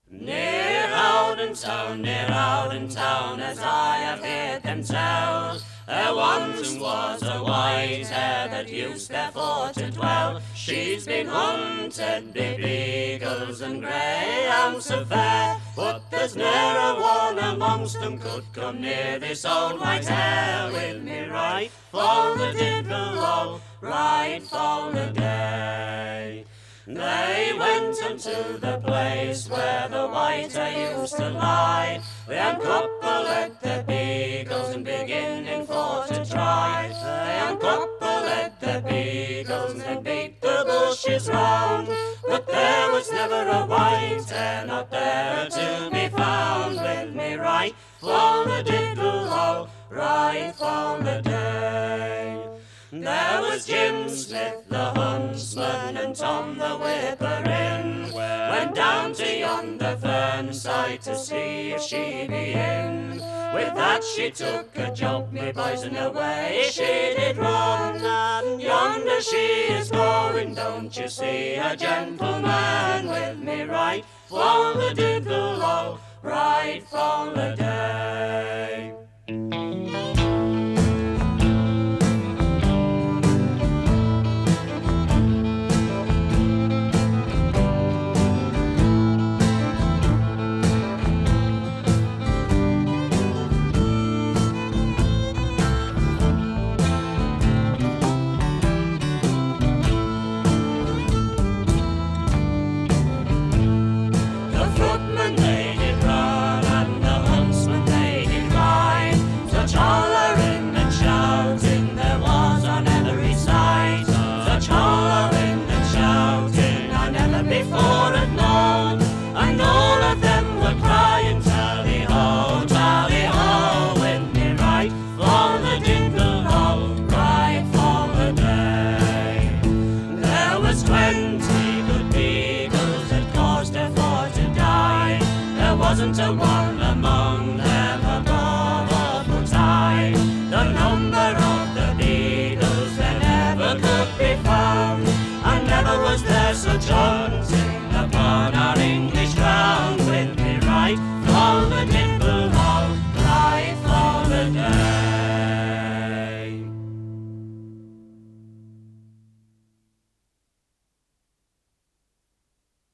Near Howden town, as I have heard them tell, there once was a white hare that used therefore to dwell. She's been hunted by beagles and greyhounds so fair, but there's ne'er a one amongst them could come near this old white hare. With me right for the diddle o, right for the day. They went unto the place where the white hare used to lie. They uncoupled the beagles and beginning for to try. They uncoupled the beagles and they beat the bushes round. But there was never a white hare, not there to be found. With me right for the diddle o, right for the day. There was Jim Smith the huntsman and Tom the whipper-in, went down to yonder fern side to see if she be in. With that she took a job, me boys, and away she did run. And yonder she is going, don't you see, a gentleman. With me right for the diddle o, right for the day.